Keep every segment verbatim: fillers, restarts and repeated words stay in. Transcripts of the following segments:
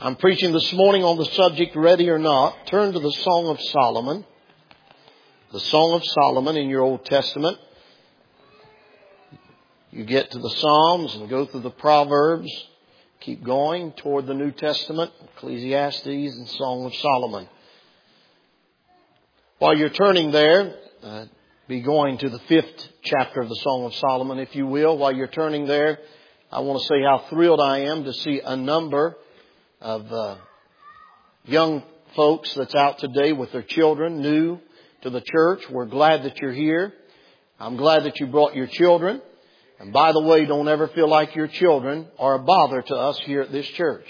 I'm preaching this morning on the subject, Ready or Not. Turn to the Song of Solomon. The Song of Solomon in your Old Testament. You get to the Psalms and go through the Proverbs. Keep going toward the New Testament, Ecclesiastes and Song of Solomon. While you're turning there, uh, be going to the fifth chapter of the Song of Solomon, if you will. While you're turning there, I want to say how thrilled I am to see a number of uh, young folks that's out today with their children, new to the church. We're glad that you're here. I'm glad that you brought your children. And by the way, don't ever feel like your children are a bother to us here at this church.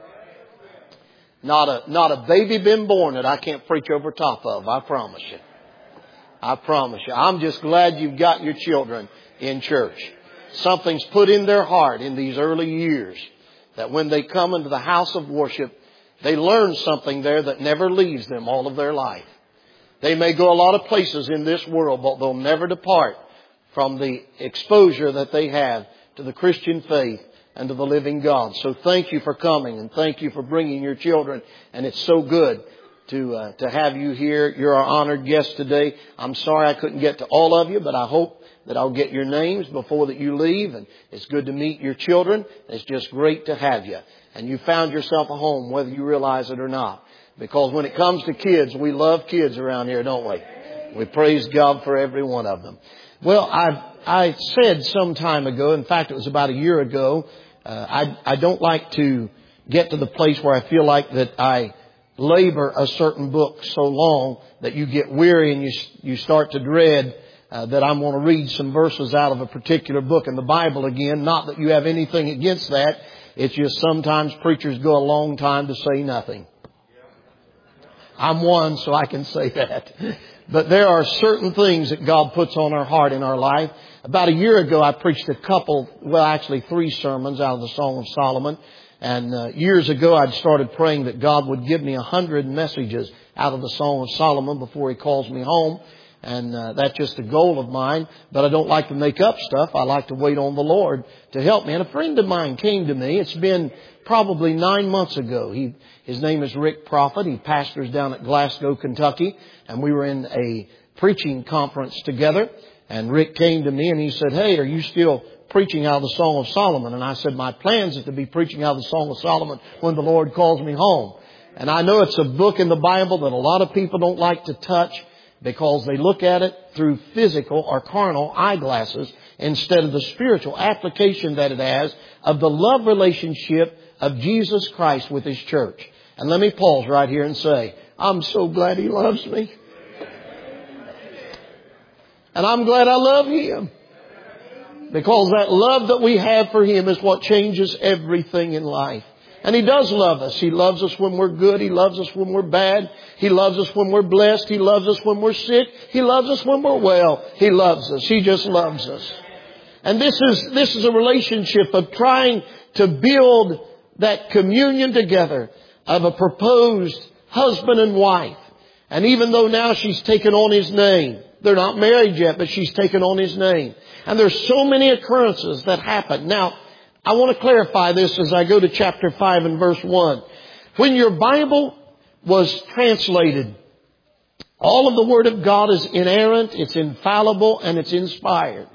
Not a, not a baby been born that I can't preach over top of, I promise you. I promise you. I'm just glad you've got your children in church. Something's put in their heart in these early years that when they come into the house of worship, they learn something there that never leaves them all of their life. They may go a lot of places in this world, but they'll never depart from the exposure that they have to the Christian faith and to the living God. So thank you for coming and thank you for bringing your children. And it's so good to uh, to have you here. You're our honored guest today. I'm sorry I couldn't get to all of you, but I hope that I'll get your names before that you leave. And it's good to meet your children. It's just great to have you. And you found yourself a home, whether you realize it or not. Because when it comes to kids, we love kids around here, don't we? We praise God for every one of them. Well, I I said some time ago, in fact, it was about a year ago, uh, I I don't like to get to the place where I feel like that I labor a certain book so long that you get weary and you you start to dread uh, that I'm going to read some verses out of a particular book in the Bible again. Not that you have anything against that. It's just sometimes preachers go a long time to say nothing. I'm one, so I can say that. But there are certain things that God puts on our heart in our life. About a year ago, I preached a couple, well, actually three sermons out of the Song of Solomon. And uh, years ago, I'd started praying that God would give me a hundred messages out of the Song of Solomon before He calls me home. And uh, that's just a goal of mine. But I don't like to make up stuff. I like to wait on the Lord to help me. And a friend of mine came to me. It's been probably nine months ago. He, his name is Rick Prophet. He pastors down at Glasgow, Kentucky. And we were in a preaching conference together. And Rick came to me and he said, "Hey, are you still preaching out of the Song of Solomon?" And I said, "My plans is to be preaching out of the Song of Solomon when the Lord calls me home." And I know it's a book in the Bible that a lot of people don't like to touch because they look at it through physical or carnal eyeglasses instead of the spiritual application that it has of the love relationship of Jesus Christ with His church. And let me pause right here and say, I'm so glad He loves me. And I'm glad I love Him. Because that love that we have for Him is what changes everything in life. And He does love us. He loves us when we're good. He loves us when we're bad. He loves us when we're blessed. He loves us when we're sick. He loves us when we're well. He loves us. He just loves us. And this is, this is a relationship of trying to build that communion together of a proposed husband and wife. And even though now she's taken on his name, they're not married yet, but she's taken on his name. And there's so many occurrences that happen. Now, I want to clarify this as I go to chapter five and verse one. When your Bible was translated, all of the Word of God is inerrant, it's infallible, and it's inspired.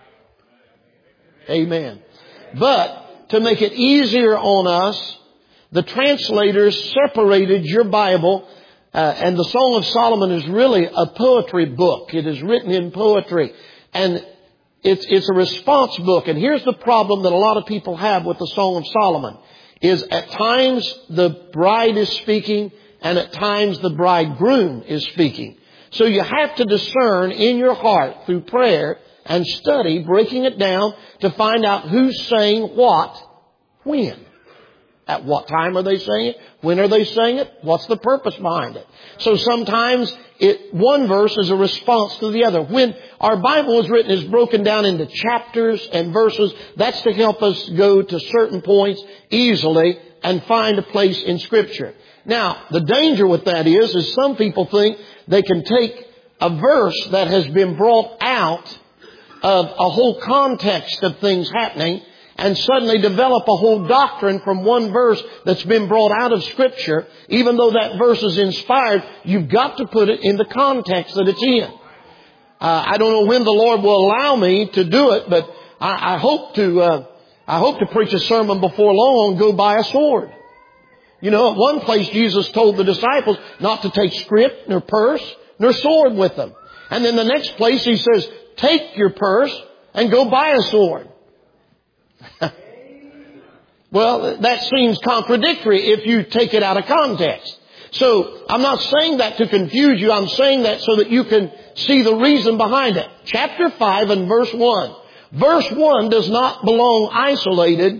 Amen. But to make it easier on us, the translators separated your Bible, uh, and the Song of Solomon is really a poetry book. It is written in poetry. And It's, it's a response book. And here's the problem that a lot of people have with the Song of Solomon is at times the bride is speaking and at times the bridegroom is speaking. So you have to discern in your heart through prayer and study, breaking it down to find out who's saying what, when. At what time are they saying it? When are they saying it? What's the purpose behind it? So sometimes it, one verse is a response to the other. When our Bible is written, is broken down into chapters and verses. That's to help us go to certain points easily and find a place in Scripture. Now, the danger with that is, is some people think they can take a verse that has been brought out of a whole context of things happening and suddenly develop a whole doctrine from one verse that's been brought out of Scripture. Even though that verse is inspired, you've got to put it in the context that it's in. Uh, I don't know when the Lord will allow me to do it, but I, I hope to, uh, I hope to preach a sermon before long, go buy a sword. You know, at one place Jesus told the disciples not to take scrip, nor purse, nor sword with them. And then the next place He says, take your purse and go buy a sword. Well, that seems contradictory if you take it out of context. So I'm not saying that to confuse you. I'm saying that so that you can see the reason behind it. Chapter five and verse one. Verse one does not belong isolated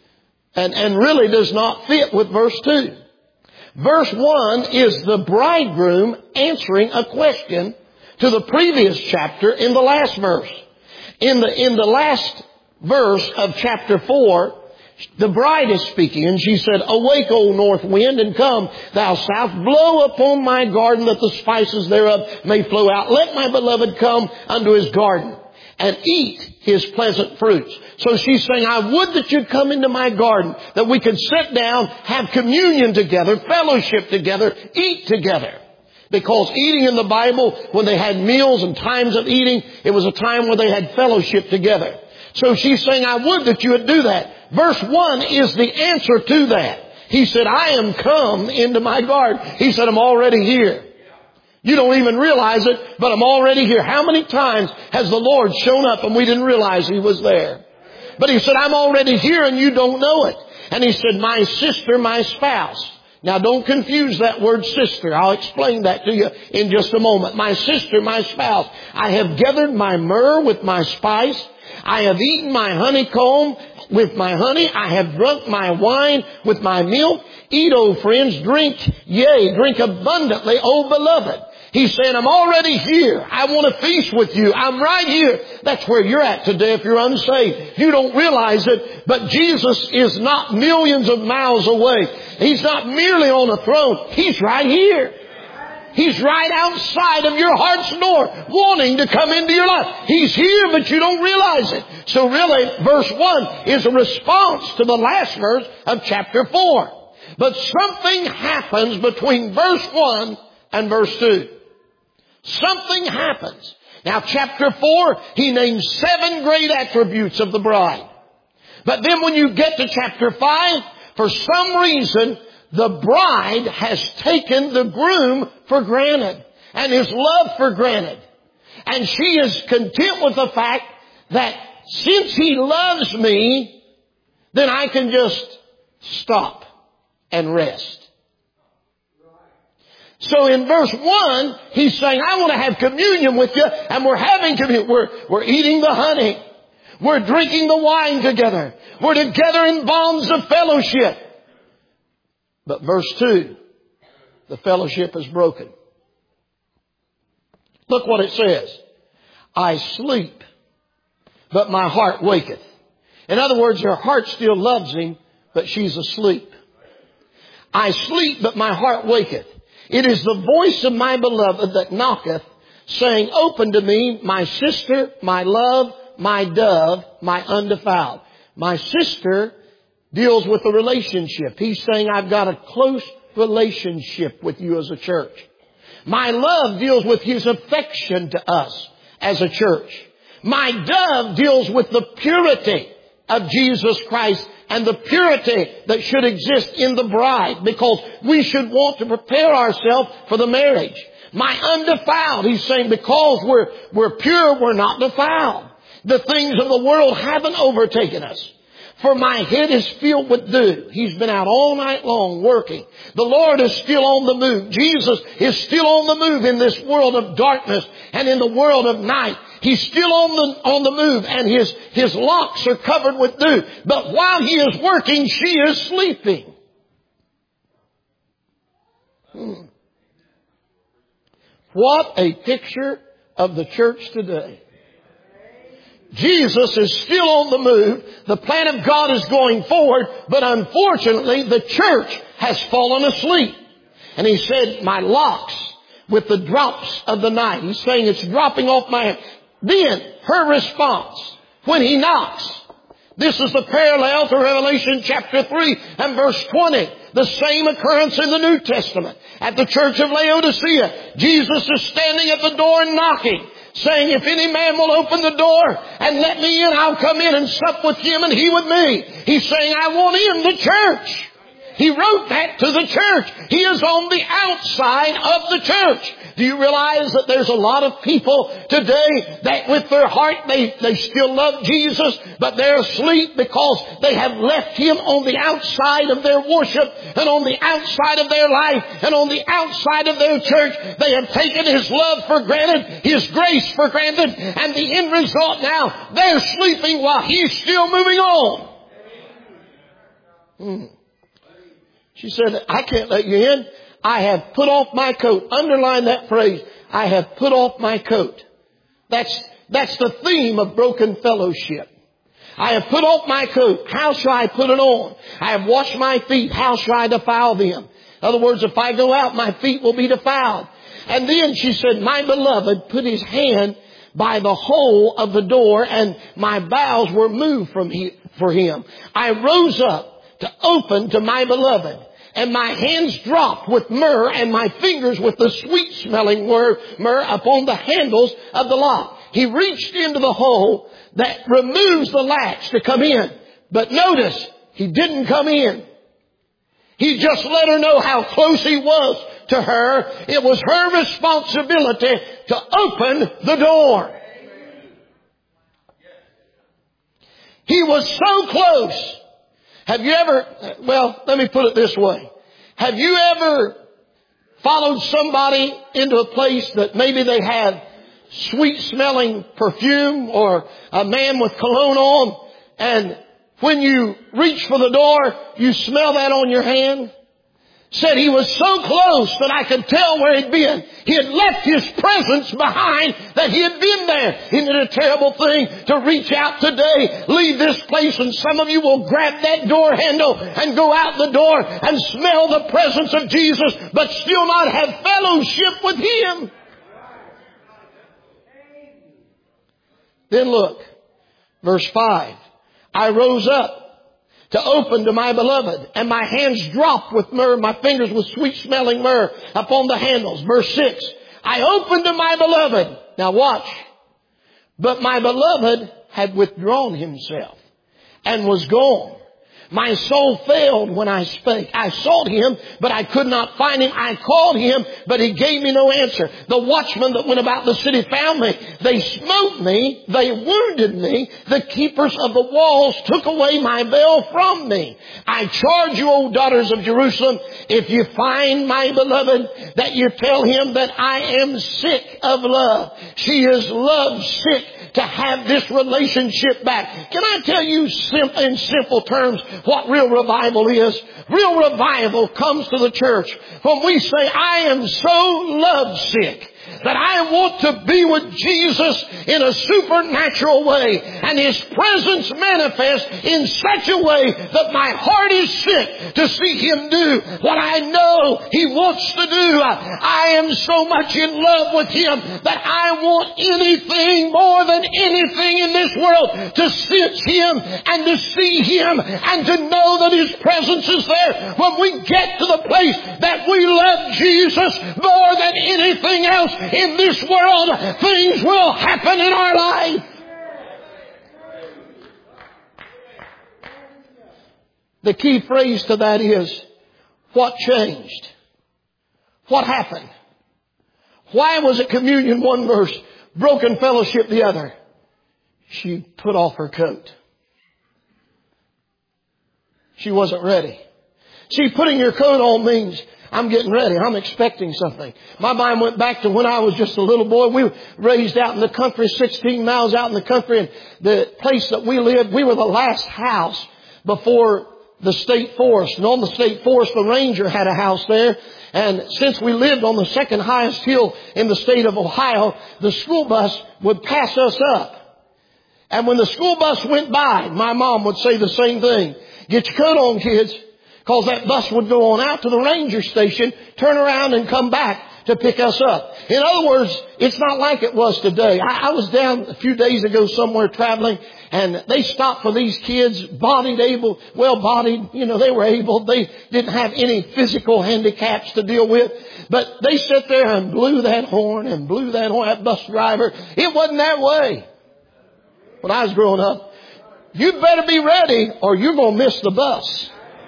and, and really does not fit with verse two. Verse one is the bridegroom answering a question to the previous chapter in the last verse. In the, in the last verse of chapter four, the bride is speaking, and she said, awake, O north wind, and come, thou south, blow upon my garden, that the spices thereof may flow out. Let my beloved come unto his garden, and eat his pleasant fruits. So she's saying, I would that you'd come into my garden, that we could sit down, have communion together, fellowship together, eat together. Because eating in the Bible, when they had meals and times of eating, it was a time where they had fellowship together. So she's saying, I would that you would do that. Verse one is the answer to that. He said, I am come into my garden. He said, I'm already here. You don't even realize it, but I'm already here. How many times has the Lord shown up and we didn't realize He was there? But He said, I'm already here and you don't know it. And He said, my sister, my spouse. Now don't confuse that word sister. I'll explain that to you in just a moment. My sister, my spouse. I have gathered my myrrh with my spice. I have eaten my honeycomb with my honey. I have drunk my wine with my milk. Eat, O friends, drink, yea, drink abundantly, O beloved. He's saying, I'm already here. I want to feast with you. I'm right here. That's where you're at today if you're unsaved. You don't realize it, but Jesus is not millions of miles away. He's not merely on a throne. He's right here. He's right outside of your heart's door, wanting to come into your life. He's here, but you don't realize it. So really, verse one is a response to the last verse of chapter four. But something happens between verse one and verse two. Something happens. Now, chapter four, he names seven great attributes of the bride. But then when you get to chapter five, for some reason, the bride has taken the groom for granted and his love for granted. And she is content with the fact that since he loves me, then I can just stop and rest. So in verse one, he's saying, I want to have communion with you, and we're having communion. We're, we're eating the honey. We're drinking the wine together. We're together in bonds of fellowship. But verse two, the fellowship is broken. Look what it says. I sleep, but my heart waketh. In other words, her heart still loves him, but she's asleep. I sleep, but my heart waketh. It is the voice of my beloved that knocketh, saying, open to me, my sister, my love, my dove, my undefiled. My sister deals with the relationship. He's saying, I've got a close relationship with you as a church. My love deals with His affection to us as a church. My dove deals with the purity of Jesus Christ and the purity that should exist in the bride, because we should want to prepare ourselves for the marriage. My undefiled, he's saying, because we're, we're pure, we're not defiled. The things of the world haven't overtaken us. For my head is filled with dew. He's been out all night long working. The Lord is still on the move. Jesus is still on the move in this world of darkness and in the world of night. He's still on the, on the move, and his, his locks are covered with dew. But while he is working, she is sleeping. Hmm. What a picture of the church today. Jesus is still on the move. The plan of God is going forward, but unfortunately the church has fallen asleep. And he said, my locks with the drops of the night. He's saying it's dropping off my head. Then her response, when he knocks, This is the parallel to Revelation chapter three and verse twenty. The same occurrence in the New Testament. At the church of Laodicea, Jesus is standing at the door and knocking, saying, if any man will open the door and let me in, I'll come in and sup with him and he with me. He's saying, I want in the church. He wrote that to the church. He is on the outside of the church. Do you realize that there's a lot of people today that with their heart they, they still love Jesus, but they're asleep because they have left Him on the outside of their worship and on the outside of their life and on the outside of their church. They have taken His love for granted, His grace for granted, and the end result now, they're sleeping while He's still moving on. Hmm. She said, I can't let you in. I have put off my coat. Underline that phrase. I have put off my coat. That's, that's the theme of broken fellowship. I have put off my coat. How shall I put it on? I have washed my feet. How shall I defile them? In other words, if I go out, my feet will be defiled. And then she said, my beloved put his hand by the hole of the door, and my bowels were moved from he, for him. I rose up to open to my beloved, and my hands dropped with myrrh, and my fingers with the sweet-smelling myrrh upon the handles of the lock. He reached into the hole that removes the latch to come in. But notice, he didn't come in. He just let her know how close he was to her. It was her responsibility to open the door. He was so close. Have you ever, well, let me put it this way. Have you ever followed somebody into a place that maybe they have sweet smelling perfume or a man with cologne on, and when you reach for the door, you smell that on your hand? Said he was so close that I could tell where he'd been. He had left his presence behind, that he had been there. Isn't it a terrible thing to reach out today, leave this place, and some of you will grab that door handle and go out the door and smell the presence of Jesus, but still not have fellowship with Him. Then look, verse five. I rose up to open to my beloved, and my hands dropped with myrrh, my fingers with sweet-smelling myrrh upon the handles. Verse six, I opened to my beloved. Now watch. But my beloved had withdrawn himself and was gone. My soul failed when I spake. I sought him, but I could not find him. I called him, but he gave me no answer. The watchmen that went about the city found me. They smote me. They wounded me. The keepers of the walls took away my veil from me. I charge you, O daughters of Jerusalem, if you find my beloved, that you tell him that I am sick of love. She is love sick to have this relationship back. Can I tell you in simple terms what real revival is? Real revival comes to the church when we say, I am so lovesick that I want to be with Jesus in a supernatural way, and His presence manifests in such a way that my heart is sick to see Him do what I know He wants to do. I am so much in love with Him that I want anything more than anything in this world to sense Him and to see Him and to know that His presence is there. When we get to the place that we love Jesus more than anything else in this world, things will happen in our life. The key phrase to that is, what changed? What happened? Why was it communion one verse, broken fellowship the other? She put off her coat. She wasn't ready. See, putting your coat on means I'm getting ready. I'm expecting something. My mind went back to when I was just a little boy. We were raised out in the country, sixteen miles out in the country. And the place that we lived, we were the last house before the state forest. And on the state forest, the ranger had a house there. And since we lived on the second highest hill in the state of Ohio, the school bus would pass us up. And when the school bus went by, my mom would say the same thing. Get your coat on, kids. Because that bus would go on out to the ranger station, turn around and come back to pick us up. In other words, it's not like it was today. I, I was down a few days ago somewhere traveling, and they stopped for these kids, bodied, able, well-bodied. You know, they were able. They didn't have any physical handicaps to deal with. But they sat there and blew that horn and blew that horn, that bus driver. It wasn't that way when I was growing up. You better be ready or you're going to miss the bus.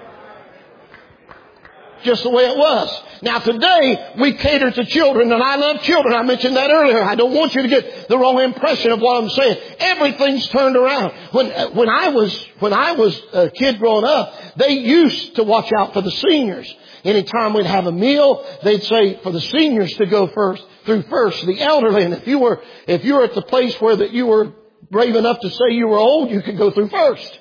Just the way it was. Now today, we cater to children, and I love children. I mentioned that earlier. I don't want you to get the wrong impression of what I'm saying. Everything's turned around. When, when I was, when I was a kid growing up, they used to watch out for the seniors. Anytime we'd have a meal, they'd say for the seniors to go first, through first, the elderly. And if you were, if you were at the place where that you were brave enough to say you were old, you could go through first.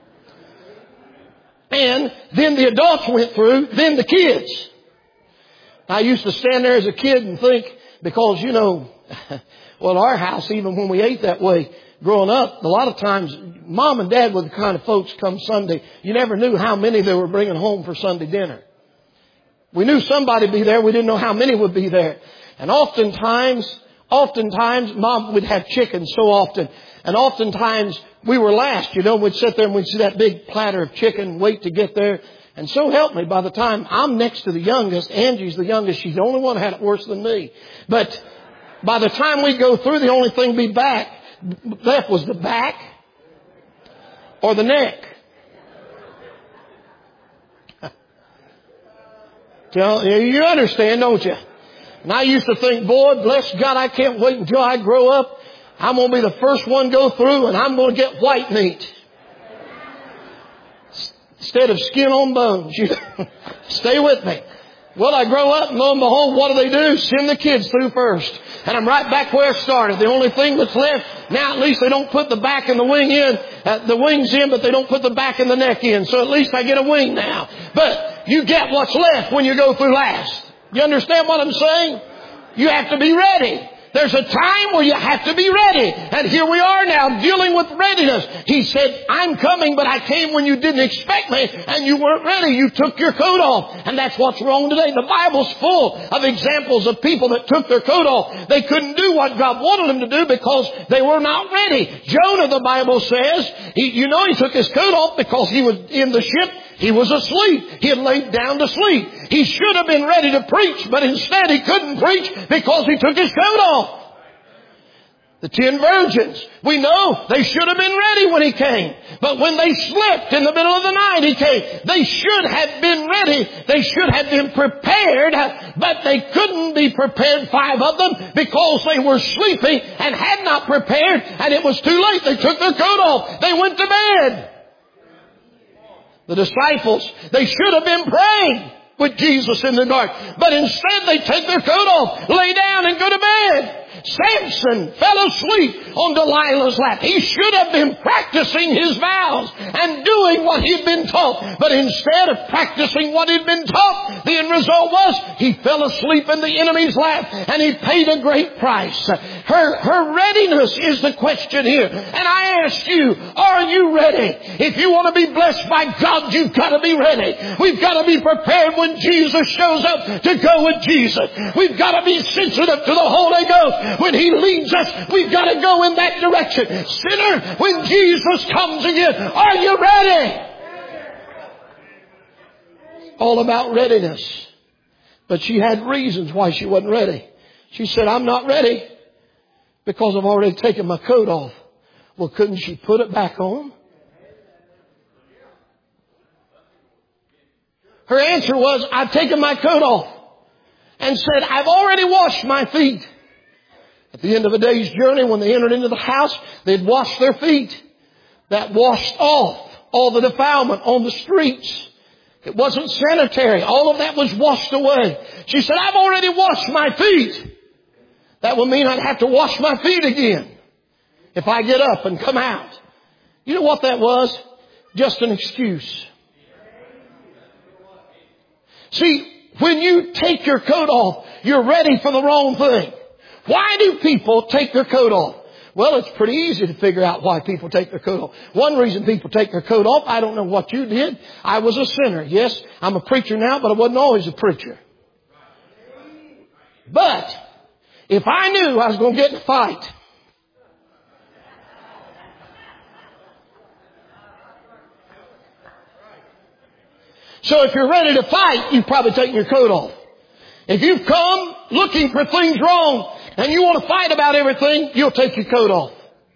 And then the adults went through, then the kids. I used to stand there as a kid and think, because, you know, well, our house, even when we ate that way growing up, a lot of times mom and dad were the kind of folks come Sunday, you never knew how many they were bringing home for Sunday dinner. We knew somebody would be there. We didn't know how many would be there. And oftentimes, oftentimes mom would have chicken so often. And oftentimes we were last, you know, we'd sit there and we'd see that big platter of chicken, wait to get there. And so help me, by the time I'm next to the youngest, Angie's the youngest, she's the only one who had it worse than me. But by the time we go through, the only thing be back, left was the back or the neck. You understand, don't you? And I used to think, boy, bless God, I can't wait until I grow up. I'm going to be the first one to go through and I'm going to get white meat. Instead of skin on bones. You stay with me. Well, I grow up and lo and behold, what do they do? Send the kids through first. And I'm right back where I started. The only thing that's left, now at least they don't put the back and the wing in, uh, the wings in, but they don't put the back and the neck in. So at least I get a wing now. But you get what's left when you go through last. You understand what I'm saying? You have to be ready. There's a time where you have to be ready. And here we are now dealing with readiness. He said, I'm coming, but I came when you didn't expect me and you weren't ready. You took your coat off. And that's what's wrong today. The Bible's full of examples of people that took their coat off. They couldn't do what God wanted them to do because they were not ready. Jonah, the Bible says, he, you know he took his coat off because he was in the ship. He was asleep. He had laid down to sleep. He should have been ready to preach, but instead he couldn't preach because he took his coat off. The ten virgins, we know they should have been ready when he came. But when they slept in the middle of the night, he came. They should have been ready. They should have been prepared, but they couldn't be prepared, five of them, because they were sleeping and had not prepared, and it was too late. They took their coat off. They went to bed. The disciples, they should have been praying with Jesus in the dark. But instead they take their coat off, lay down and go to bed. Samson fell asleep on Delilah's lap. He should have been practicing his vows and doing what he'd been taught. But instead of practicing what he'd been taught, the end result was he fell asleep in the enemy's lap and he paid a great price. Her, her readiness is the question here. And I ask you, are you ready? If you want to be blessed by God, you've got to be ready. We've got to be prepared when Jesus shows up to go with Jesus. We've got to be sensitive to the Holy Ghost. When He leads us, we've got to go in that direction. Sinner, when Jesus comes again, are you ready? All about readiness. But she had reasons why she wasn't ready. She said, I'm not ready because I've already taken my coat off. Well, couldn't she put it back on? Her answer was, I've taken my coat off. And said, I've already washed my feet. At the end of a day's journey, when they entered into the house, they'd washed their feet. That washed off all the defilement on the streets. It wasn't sanitary. All of that was washed away. She said, I've already washed my feet. That would mean I'd have to wash my feet again if I get up and come out. You know what that was? Just an excuse. See, when you take your coat off, you're ready for the wrong thing. Why do people take their coat off? Well, it's pretty easy to figure out why people take their coat off. One reason people take their coat off, I don't know what you did. I was a sinner. Yes, I'm a preacher now, but I wasn't always a preacher. But if I knew I was going to get in a fight, So if you're ready to fight, you've probably taken your coat off. If you've come looking for things wrong and you want to fight about everything, you'll take your coat off.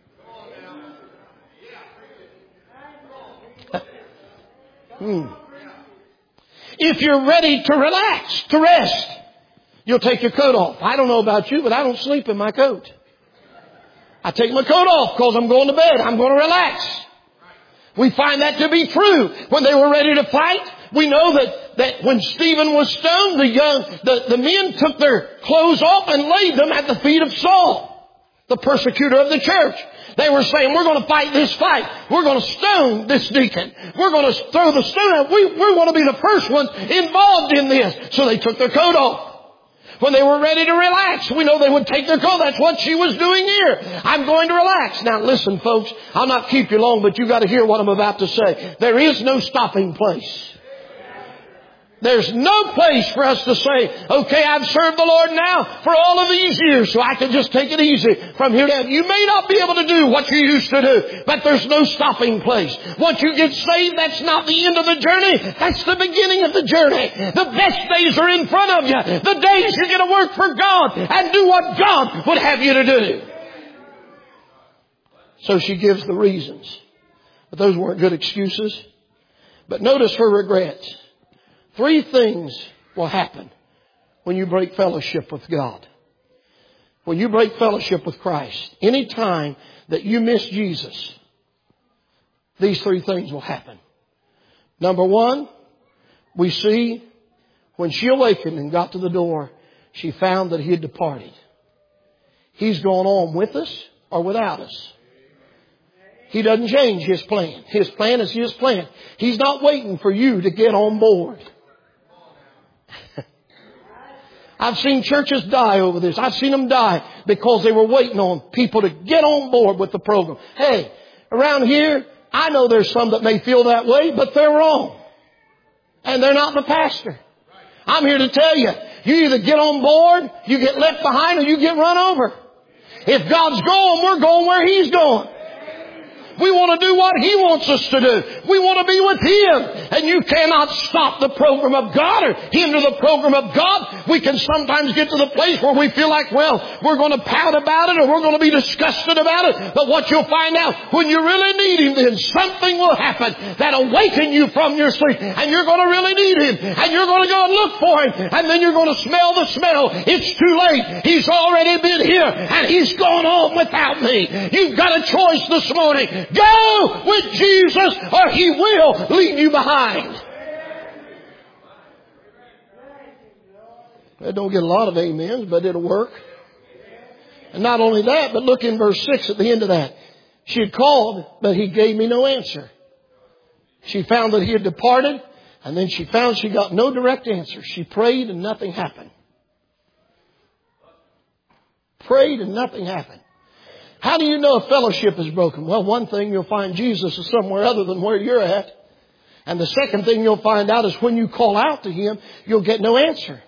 hmm. If you're ready to relax, to rest, you'll take your coat off. I don't know about you, but I don't sleep in my coat. I take my coat off because I'm going to bed. I'm going to relax. We find that to be true. When they were ready to fight, we know that, that when Stephen was stoned, the young, the, the men took their clothes off and laid them at the feet of Saul, the persecutor of the church. They were saying, we're going to fight this fight. We're going to stone this deacon. We're going to throw the stone out. We, we're going to be the first ones involved in this. So they took their coat off. When they were ready to relax, we know they would take their coat. That's what she was doing here. I'm going to relax. Now listen, folks, I'll not keep you long, but you got to hear what I'm about to say. There is no stopping place. There's no place for us to say, okay, I've served the Lord now for all of these years, so I can just take it easy from here down. You may not be able to do what you used to do, but there's no stopping place. Once you get saved, that's not the end of the journey. That's the beginning of the journey. The best days are in front of you. The days you're going to work for God and do what God would have you to do. So she gives the reasons. But those weren't good excuses. But notice her regrets. Three things will happen when you break fellowship with God. When you break fellowship with Christ. Any time that you miss Jesus, these three things will happen. Number one, we see when she awakened and got to the door, she found that he had departed. He's gone on with us or without us. He doesn't change his plan. His plan is his plan. He's not waiting for you to get on board. I've seen churches die over this. I've seen them die because they were waiting on people to get on board with the program. Hey, around here, I know there's some that may feel that way, but they're wrong. And they're not the pastor. I'm here to tell you, you either get on board, you get left behind, or you get run over. If God's going, we're going where He's going. We want to do what He wants us to do. We want to be with Him. And you cannot stop the program of God or hinder the program of God. We can sometimes get to the place where we feel like, well, we're going to pout about it or we're going to be disgusted about it. But what you'll find out, when you really need Him, then something will happen that'll awaken you from your sleep. And you're going to really need Him. And you're going to go and look for Him. And then you're going to smell the smell. It's too late. He's already been here. And He's gone on without me. You've got a choice this morning. Go with Jesus or He will leave you behind. I don't get a lot of amens, but it'll work. And not only that, but look in verse six at the end of that. She had called, but He gave me no answer. She found that He had departed, and then she found she got no direct answer. She prayed and nothing happened. Prayed and nothing happened. How do you know a fellowship is broken? Well, one thing, you'll find Jesus is somewhere other than where you're at. And the second thing you'll find out is when you call out to Him, you'll get no answer.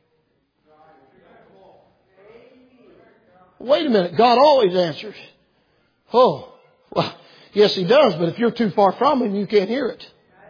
Wait a minute. God always answers. Oh, well, yes, He does. But if you're too far from Him, you can't hear it.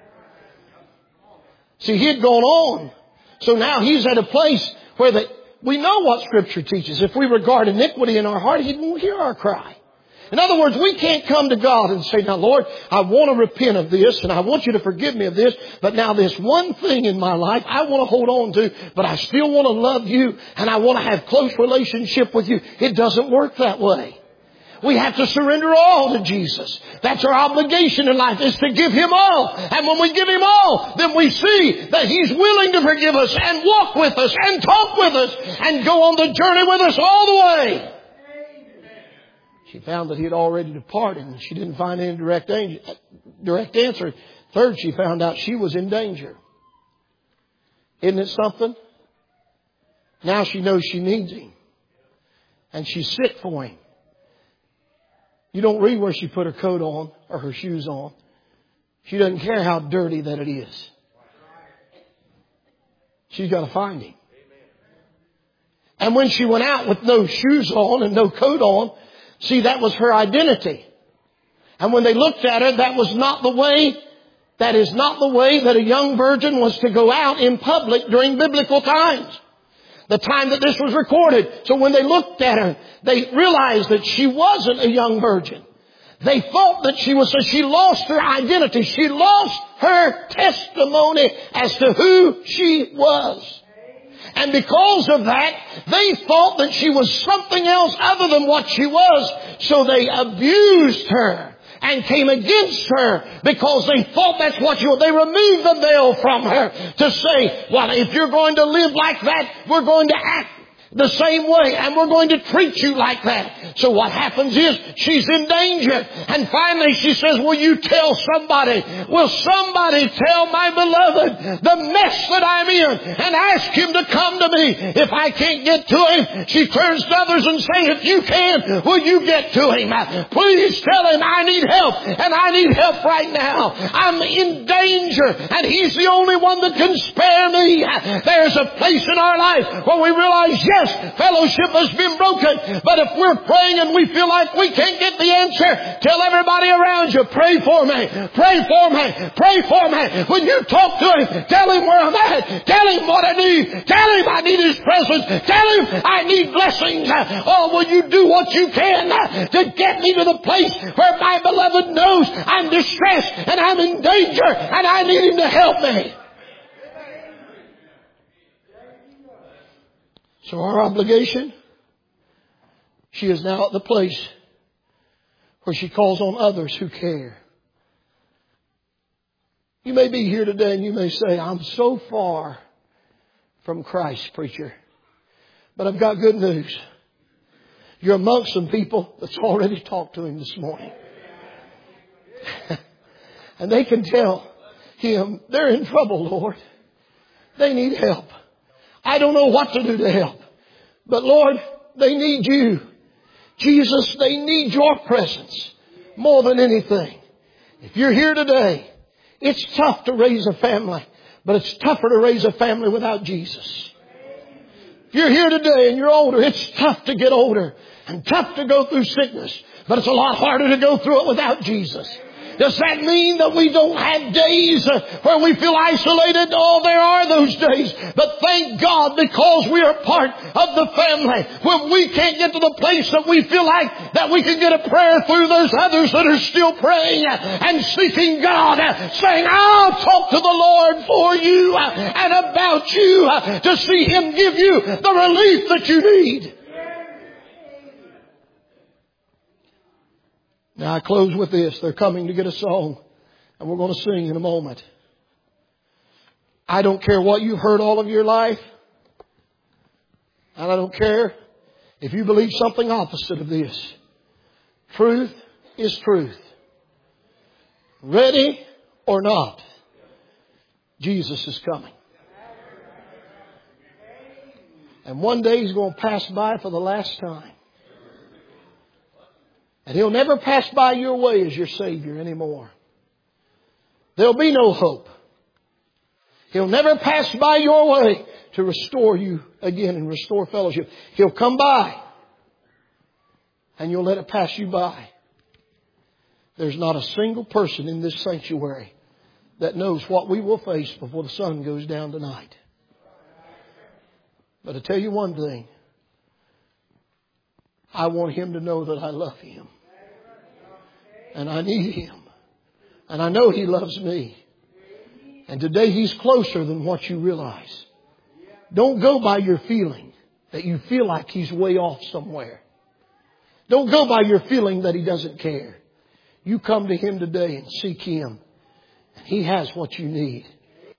See, He had gone on. So now He's at a place where the we know what Scripture teaches. If we regard iniquity in our heart, He won't hear our cry. In other words, we can't come to God and say, now, Lord, I want to repent of this and I want you to forgive me of this. But now this one thing in my life I want to hold on to, but I still want to love you and I want to have close relationship with you. It doesn't work that way. We have to surrender all to Jesus. That's our obligation in life, is to give Him all. And when we give Him all, then we see that He's willing to forgive us and walk with us and talk with us and go on the journey with us all the way. She found that He had already departed and she didn't find any direct, direct answer. Third, she found out she was in danger. Isn't it something? Now she knows she needs Him. And she's sick for Him. You don't read where she put her coat on or her shoes on. She doesn't care how dirty that it is. She's got to find Him. And when she went out with no shoes on and no coat on, see, that was her identity. And when they looked at her, that was not the way That is not the way that a young virgin was to go out in public during biblical times. The time that this was recorded. So when they looked at her, they realized that she wasn't a young virgin. They thought that she was, so she lost her identity. She lost her testimony as to who she was. And because of that, they thought that she was something else other than what she was. So they abused her and came against her because they thought that's what she was. They removed the veil from her to say, well, if you're going to live like that, we're going to act the same way, and we're going to treat you like that. So what happens is she's in danger. And finally she says, will you tell somebody? Will somebody tell my beloved the mess that I'm in and ask him to come to me? If I can't get to him, she turns to others and says, if you can, will you get to him? Please tell him I need help, and I need help right now. I'm in danger, and he's the only one that can spare me. There's a place in our life where we realize, yes, fellowship has been broken. But if we're praying and we feel like we can't get the answer, tell everybody around you, pray for me, pray for me, pray for me. When you talk to him, tell him where I'm at. Tell him what I need. Tell him I need his presence. Tell him I need blessings. Oh, will you do what you can to get me to the place where my beloved knows I'm distressed and I'm in danger and I need him to help me. So our obligation, she is now at the place where she calls on others who care. You may be here today and you may say, I'm so far from Christ, preacher. But I've got good news. You're amongst some people that's already talked to him this morning. And they can tell him they're in trouble, Lord. They need help. I don't know what to do to help. But Lord, they need you. Jesus, they need your presence more than anything. If you're here today, it's tough to raise a family, but it's tougher to raise a family without Jesus. If you're here today and you're older, it's tough to get older and tough to go through sickness, but it's a lot harder to go through it without Jesus. Does that mean that we don't have days where we feel isolated? Oh, there are those days. But thank God, because we are part of the family, when we can't get to the place that we feel like that we can get a prayer through, there's others that are still praying and seeking God, saying, I'll talk to the Lord for you and about you to see him give you the relief that you need. Now I close with this. They're coming to get a song, and we're going to sing in a moment. I don't care what you've heard all of your life. And I don't care if you believe something opposite of this. Truth is truth. Ready or not, Jesus is coming. And one day he's going to pass by for the last time. And he'll never pass by your way as your Savior anymore. There'll be no hope. He'll never pass by your way to restore you again and restore fellowship. He'll come by and you'll let it pass you by. There's not a single person in this sanctuary that knows what we will face before the sun goes down tonight. But I tell you one thing. I want him to know that I love him. And I need him. And I know he loves me. And today he's closer than what you realize. Don't go by your feeling that you feel like he's way off somewhere. Don't go by your feeling that he doesn't care. You come to him today and seek him. And he has what you need.